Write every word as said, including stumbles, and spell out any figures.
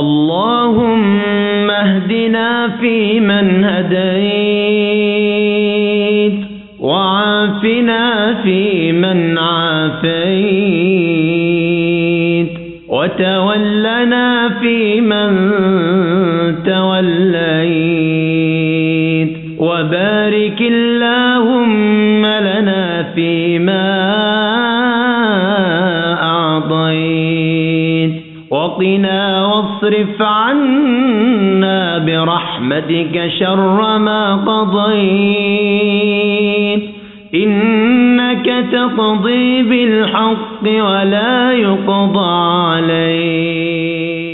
اللهم اهدنا فيمن هديت وعافنا فيمن عافيت وتولنا فيمن توليت وبارك اللهم لنا فيما أعطيت وقنا واصرف عنا برحمتك شر ما قضيت إنك تقضي بالحق ولا يقضى عليك.